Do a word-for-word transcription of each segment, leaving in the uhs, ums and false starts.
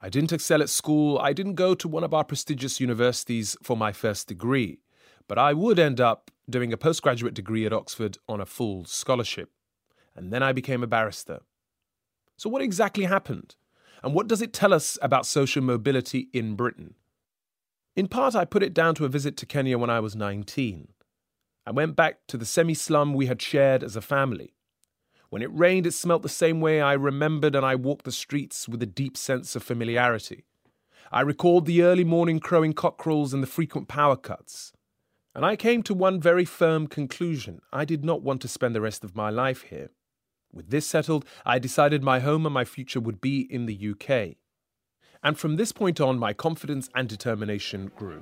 I didn't excel at school. I didn't go to one of our prestigious universities for my first degree. But I would end up doing a postgraduate degree at Oxford on a full scholarship. And then I became a barrister. So what exactly happened? And what does it tell us about social mobility in Britain? In part, I put it down to a visit to Kenya when I was nineteen. I went back to the semi-slum we had shared as a family. When it rained, it smelt the same way I remembered, and I walked the streets with a deep sense of familiarity. I recalled the early morning crowing cockerels and the frequent power cuts. And I came to one very firm conclusion. I did not want to spend the rest of my life here. With this settled, I decided my home and my future would be in the U K. And from this point on, my confidence and determination grew.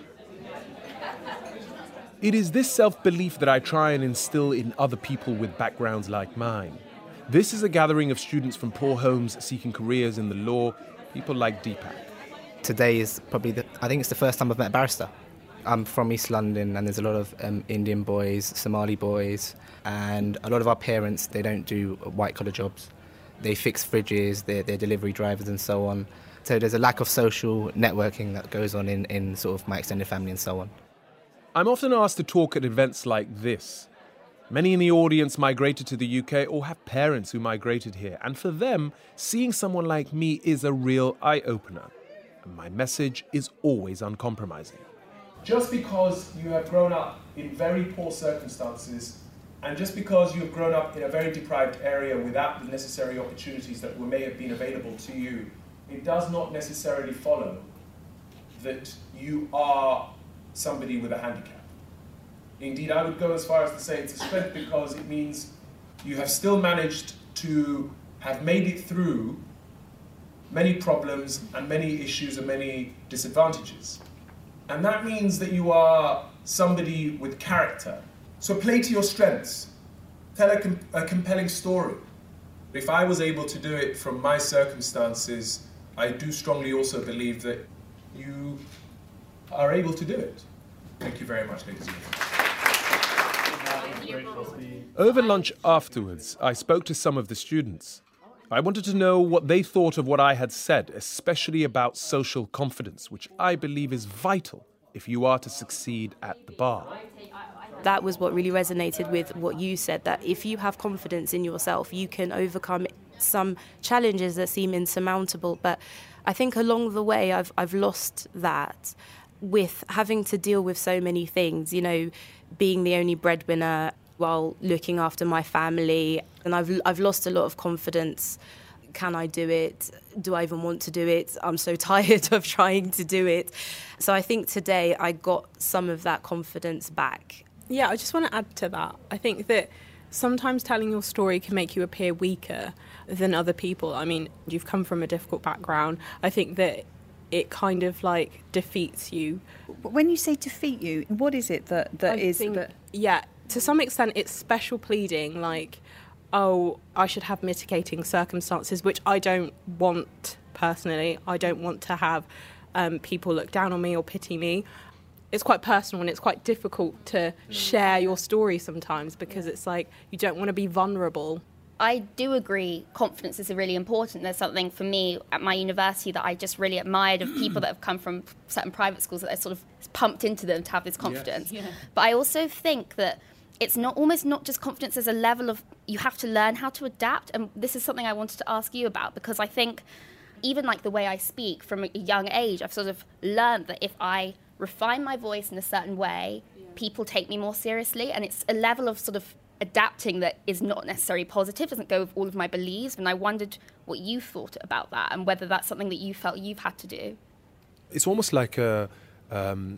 It is this self-belief that I try and instill in other people with backgrounds like mine. This is a gathering of students from poor homes seeking careers in the law, people like Deepak. Today is probably, the, I think it's the first time I've met a barrister. I'm from East London, and there's a lot of um, Indian boys, Somali boys, and a lot of our parents, they don't do white-collar jobs. They fix fridges, they're, they're delivery drivers and so on. So there's a lack of social networking that goes on in, in sort of my extended family and so on. I'm often asked to talk at events like this. Many in the audience migrated to the U K or have parents who migrated here, and for them, seeing someone like me is a real eye-opener. And my message is always uncompromising. Just because you have grown up in very poor circumstances, and just because you have grown up in a very deprived area without the necessary opportunities that may have been available to you, it does not necessarily follow that you are somebody with a handicap. Indeed, I would go as far as to say it's a strength, because it means you have still managed to have made it through many problems and many issues and many disadvantages. And that means that you are somebody with character. So play to your strengths. Tell a, com- a compelling story. If I was able to do it from my circumstances, I do strongly also believe that you are able to do it. Thank you very much, ladies and gentlemen. Over lunch afterwards, I spoke to some of the students. I wanted to know what they thought of what I had said, especially about social confidence, which I believe is vital if you are to succeed at the bar. That was what really resonated with what you said, that if you have confidence in yourself, you can overcome some challenges that seem insurmountable. But I think along the way, I've I've lost that with having to deal with so many things, you know, being the only breadwinner while looking after my family. And I've I've lost a lot of confidence. Can I do it? Do I even want to do it? I'm so tired of trying to do it. So I think today I got some of that confidence back. Yeah, I just want to add to that. I think that sometimes telling your story can make you appear weaker than other people. I mean, you've come from a difficult background. I think that it kind of like defeats you. When you say defeat you, what is it that, that I is think, that? Yeah, to some extent it's special pleading, like, oh, I should have mitigating circumstances, which I don't want personally. I don't want to have um, people look down on me or pity me. It's quite personal and it's quite difficult to share your story sometimes, because it's like you don't want to be vulnerable. I do agree confidence is really important. There's something for me at my university that I just really admired of people that have come from certain private schools, that they're sort of pumped into them to have this confidence. Yes. Yeah. But I also think that it's not almost not just confidence, there's a level of, you have to learn how to adapt. And this is something I wanted to ask you about, because I think even like the way I speak from a young age, I've sort of learned that if I refine my voice in a certain way, yeah. people take me more seriously. And it's a level of sort of adapting that is not necessarily positive, doesn't go with all of my beliefs. And I wondered what you thought about that and whether that's something that you felt you've had to do. It's almost like a, um,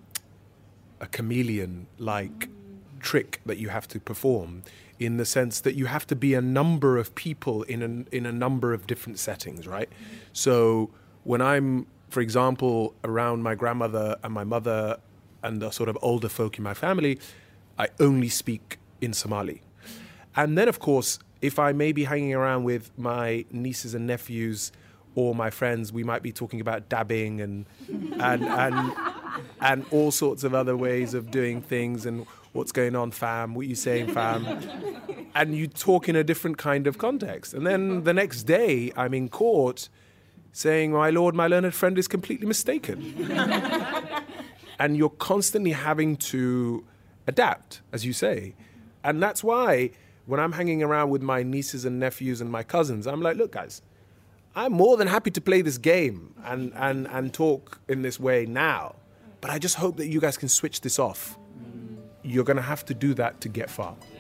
a chameleon-like trick that you have to perform, in the sense that you have to be a number of people in a, in a number of different settings, right? Mm-hmm. So when I'm, for example, around my grandmother and my mother and the sort of older folk in my family, I only speak in Somali. And then, of course, if I may be hanging around with my nieces and nephews or my friends, we might be talking about dabbing and and and and all sorts of other ways of doing things, and what's going on, fam, what are you saying, fam? And you talk in a different kind of context. And then the next day, I'm in court saying, my lord, my learned friend is completely mistaken. And you're constantly having to adapt, as you say. And that's why when I'm hanging around with my nieces and nephews and my cousins, I'm like, look, guys, I'm more than happy to play this game and, and, and talk in this way now. But I just hope that you guys can switch this off. You're going to have to do that to get far.